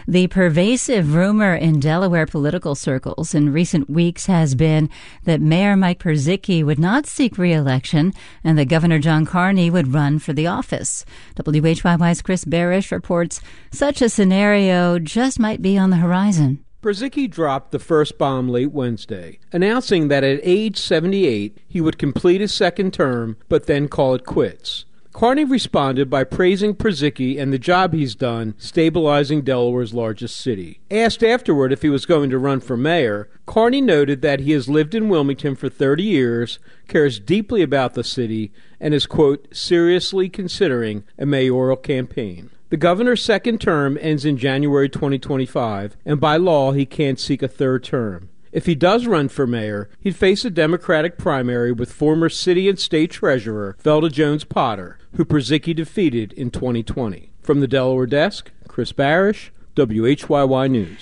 The pervasive rumor in Delaware political circles in recent weeks has been that Mayor Mike Purzycki would not seek re-election and that Governor John Carney would run for the office. WHYY's Chris Barish reports such a scenario just might be on the horizon. Purzycki dropped the first bomb late Wednesday, announcing that at age 78 he would complete his second term but then call it quits. Carney responded by praising Purzycki and the job he's done stabilizing Delaware's largest city. Asked afterward if he was going to run for mayor, Carney noted that he has lived in Wilmington for 30 years, cares deeply about the city, and is, quote, seriously considering a mayoral campaign. The governor's second term ends in January 2025, and by law he can't seek a third term. If he does run for mayor, he'd face a Democratic primary with former city and state treasurer Velda Jones Potter, who Purzycki defeated in 2020. From the Delaware desk, Chris Barish, WHYY News.